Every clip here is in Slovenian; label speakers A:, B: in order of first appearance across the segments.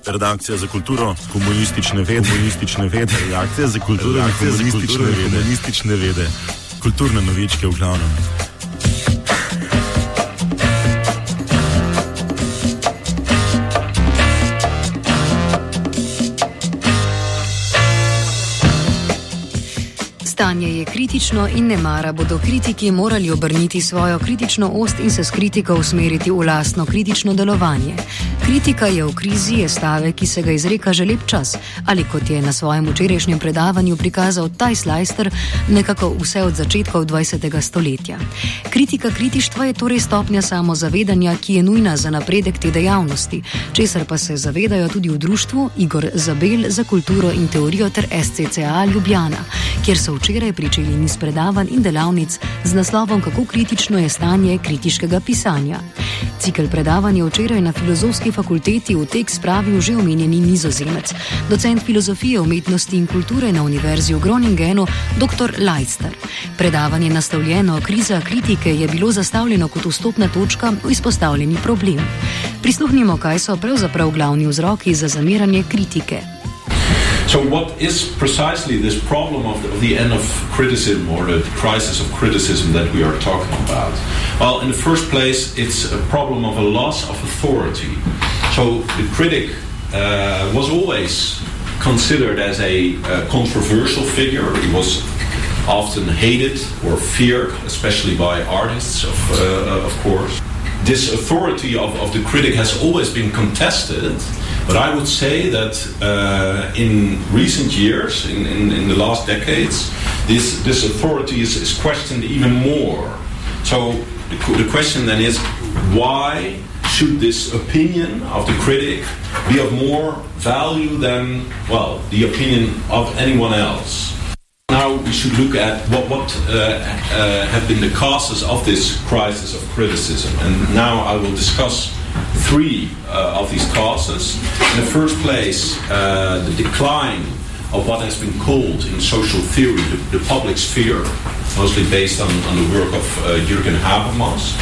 A: Redakcija za kulturo, komunistične vede, redakcija za kulturo, komunistične vede, kulturne novičke v glavnem.
B: Stanje je kritično in nemara bodo kritiki morali obrniti svojo kritično ost in se s kritiko usmeriti v lastno kritično delovanje. Kritika je v krizi je stavek, ki se ga izreka že lep čas, ali kot je na svojem včerajšnjem predavanju prikazal Thijs Leister, nekako vse od začetkov 20. stoletja. Kritika kritištva je torej stopnja samozavedanja, ki je nujna za napredek te dejavnosti, česar pa se zavedajo tudi v društvu Igor Zabel za kulturo in teorijo ter SCCA Ljubljana, kjer so včeraj pričeli niz predavanj in delavnic z naslovom Kako kritično je stanje kritiškega pisanja. Cikel predavanj je včeraj na Filozofski fakulteti v tek spravil že omenjeni Nizozemec, docent filozofije, umetnosti in kulture na Univerzi v Groningenu, dr. Leister. Predavanje naslovljeno Kriza kritike je bilo zastavljeno kot vstopna točka v izpostavljeni problem. Prisluhnimo, kaj so pravzaprav glavni vzroki za zamiranje kritike.
C: So what is precisely this problem of the end of criticism or the crisis of criticism that we are talking about? Well, in the first place, it's a problem of a loss of authority. So the critic was always considered as a controversial figure. He was often hated or feared, especially by artists, of course. This authority of the critic has always been contested. But I would say that in recent years, in the last decades, this authority is questioned even more. So the question then is, why should this opinion of the critic be of more value than, well, the opinion of anyone else? Now we should look at what have been the causes of this crisis of criticism. And now I will discuss three of these causes. In the first place, the decline of what has been called in social theory the public sphere, mostly based on the work of Jürgen Habermas.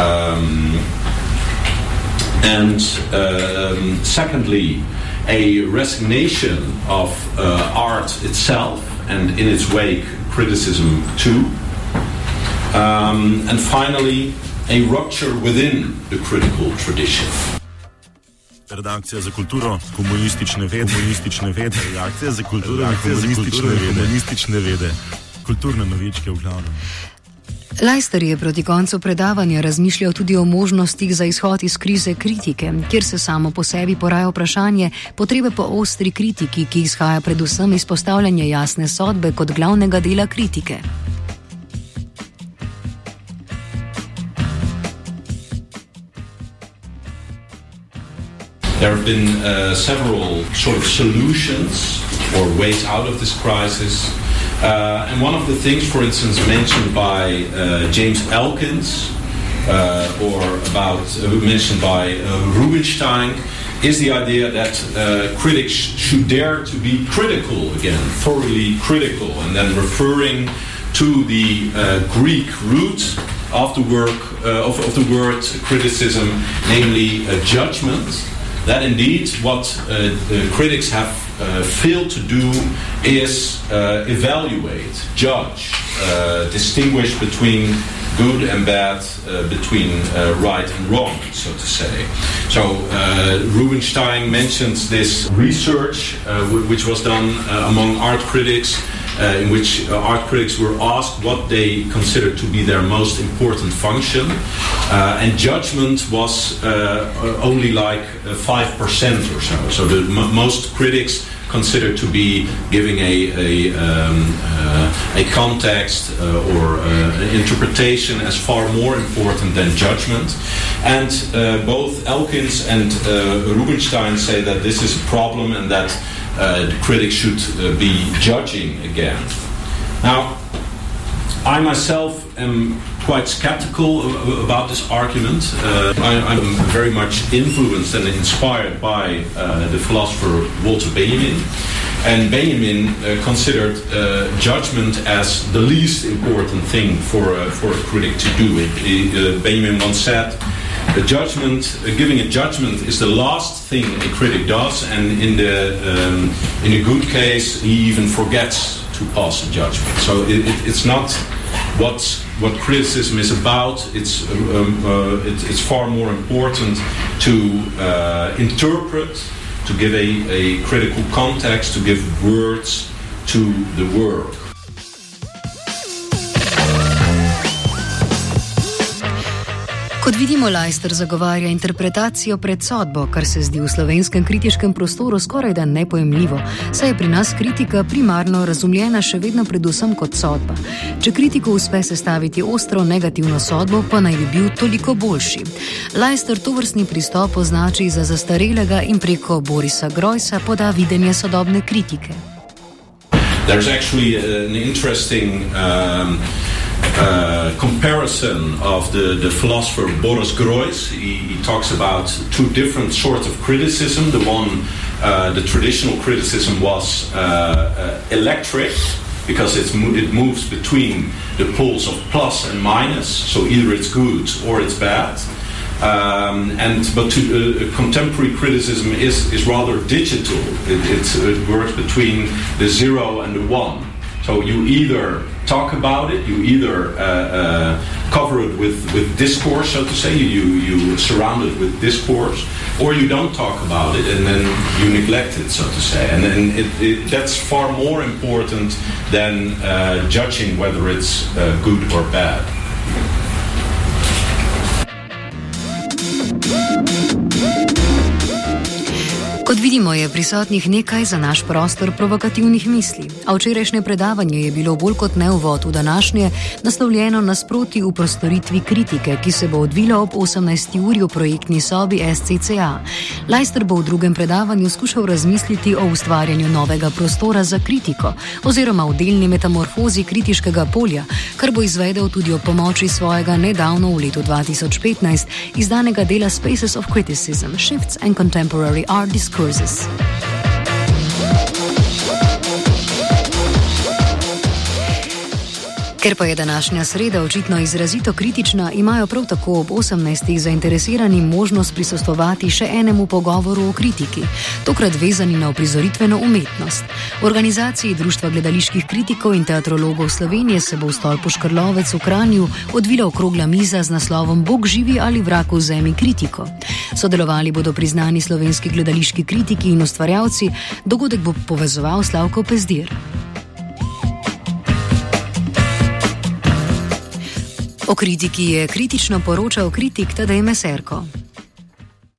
C: And secondly, a resignation of art itself and in its wake criticism too. And finally, a rupture within the critical tradition.
A: Redakcija za kulturo, komunistične vede, redakcija za kulturo, komunistične vede, kulturne novičke v glavnem.
B: Leister je proti koncu predavanja razmišljal tudi o možnostih za izhod iz krize kritike, kjer se samo po sebi poraja vprašanje potrebe po ostri kritiki, ki izhaja predvsem iz postavljanja jasne sodbe kot glavnega dela kritike.
C: There have been several sort of solutions or ways out of this crisis. And one of the things, for instance, mentioned by James Elkins mentioned by Rubinstein is the idea that critics should dare to be critical again, thoroughly critical, and then referring to the Greek root of the word criticism, namely judgment. That indeed what critics have failed to do is evaluate, judge, distinguish between good and bad, between right and wrong, so to say. So Rubinstein mentions this research which was done among art critics, in which art critics were asked what they considered to be their most important function, and judgment was only like 5% or so. So most critics considered to be giving a context or interpretation as far more important than judgment. And both Elkins and Rubinstein say that this is a problem and that the critics should be judging again. Now, I myself am quite skeptical about this argument. I'm very much influenced and inspired by the philosopher Walter Benjamin. And Benjamin considered judgment as the least important thing for a critic to do. Benjamin once said, Giving a judgment is the last thing a critic does, and in a good case, he even forgets to pass a judgment. So it's not what criticism is about. It's far more important to interpret, to give a critical context, to give words to the work.
B: Kot vidimo, Leister zagovarja interpretacijo pred sodbo, kar se zdi v slovenskem kritiškem prostoru skorajda nepojemljivo, saj je pri nas kritika primarno razumljena še vedno predvsem kot sodba. Če kritiku uspe sestaviti ostro negativno sodbo, pa naj bi bil toliko boljši. Leister tovrstni pristop označi za zastarelega in preko Borisa Greusa poda videnje sodobne kritike.
C: There's actually an interesting comparison of the philosopher Boris Greuss. He talks about two different sorts of criticism. The one, the traditional criticism was electric, because it moves between the poles of plus and minus, so either it's good or it's bad. But contemporary criticism is rather digital. It works between the 0 and the 1. So you either talk about it, you either cover it with discourse, so to say, you surround it with discourse, or you don't talk about it and then you neglect it, so to say. And then that's far more important than judging whether it's good or bad.
B: Kot vidimo, je prisotnih nekaj za naš prostor provokativnih misli, a včerajšnje predavanje je bilo bolj kot ne uvod v današnje, naslovljeno nasproti v prostoritvi kritike, ki se bo odvila ob 18. uri v projektni sobi SCCA. Leister bo v drugem predavanju skušal razmisliti o ustvarjanju novega prostora za kritiko oziroma o delni metamorfozi kritiškega polja, kar bo izvedel tudi o pomoči svojega nedavno v letu 2015 izdanega dela Spaces of Criticism, Shifts and Contemporary Art Discourses. Ker pa je današnja sreda očitno izrazito kritična, imajo prav tako ob 18. zainteresirani možnost prisostvovati še enemu pogovoru o kritiki, tokrat vezani na uprizoritveno umetnost. V organizaciji Društva gledaliških kritikov in teatrologov Slovenije se bo v stolpu Škrlovec v Kranju odvila okrogla miza z naslovom Bog živi ali vrag vzemi kritiko. Sodelovali bodo priznani slovenski gledališki kritiki in ustvarjalci, dogodek bo povezoval Slavko Pezdir. O kritiki je kritično poročal kritik Tadej Meserko.